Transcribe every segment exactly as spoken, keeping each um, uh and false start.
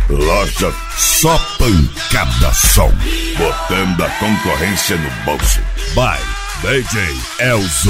Loja Só Pancadação, botando a concorrência no bolso. By D J Elzo.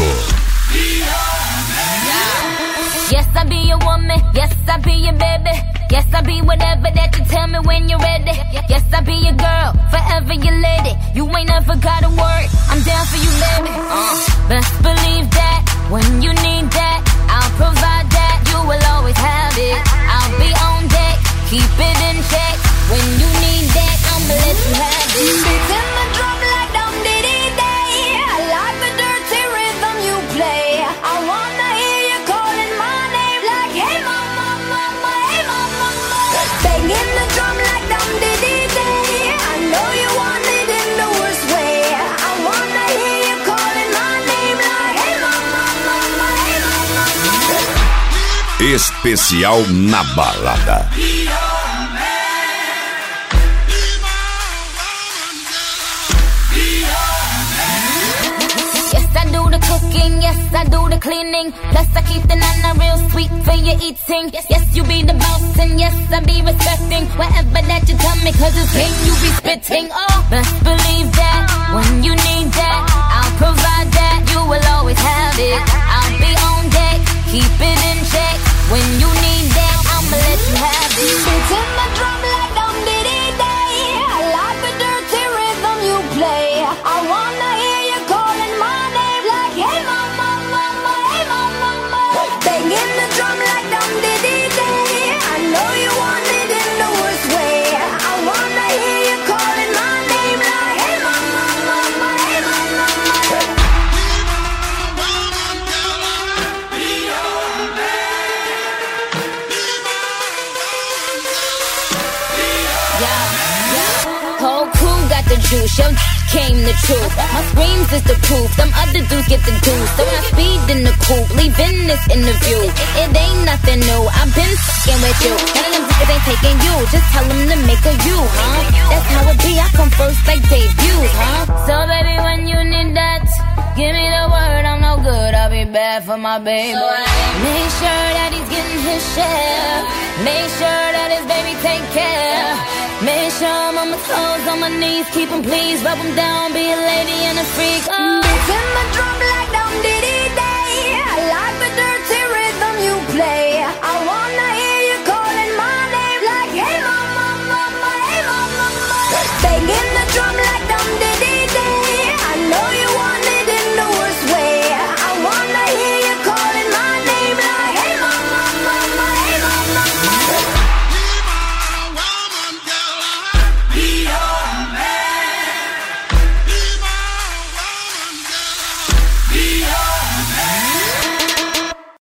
Yes, I be your woman. Yes, I be your baby. Yes, I be whatever that you tell me when you're ready. Yes, I be your girl, forever your lady. You ain't never gotta worry, I'm down for you, baby. Uh, best believe that when you need that, I'll provide that. You will always have it. I'll be on deck, keep it in check. When you need that, I'ma let you have it. Beating the drum like dum diddy day. I like the dirty rhythm you play. I wanna hear you calling my name like, hey mama, mama, hey mama, mama. Banging the drum like dum diddy day. I know you want it in the worst way. I wanna hear you calling my name like, hey mama, mama, hey mama, mama. Especial na balada. Yes, I do the cleaning. Plus I keep the nana real sweet for your eating. Yes, yes, you be the boss and yes, I be respecting whatever that you tell me, cause it's game you be spitting. Oh, best believe that when you need that, I'll provide that. You will always have it. I'll be on deck, keep it in check. When you need that, I'ma let you have it. Beating my drum like dum diddy day. I like the dirty rhythm you play. I wanna hear you calling my name like, hey mama, mama, hey mama, mama. Banging the drum like dum diddy day. I know you want it in the worst way. I wanna hear you calling my name like, hey mama, mama, hey mama, mama. Whole crew got the juice, your came the truth. My screams is the proof, them other dudes get the juice. So I speed in the coupe, leaving this interview. It ain't nothing new, I've been f***ing with you. None of them niggas ain't taking you, just tell them to make a you, huh? That's how it be, I come first like debuts, huh? So baby, when you need that, give me the word, I'm no good, I'll be bad for my baby. Make sure that he's getting his share. Make sure that his baby take care. Make sure I'm on my toes, on my knees, keep him please, rub him down, be a lady and a freak. Oh. Beating the drum like dum diddy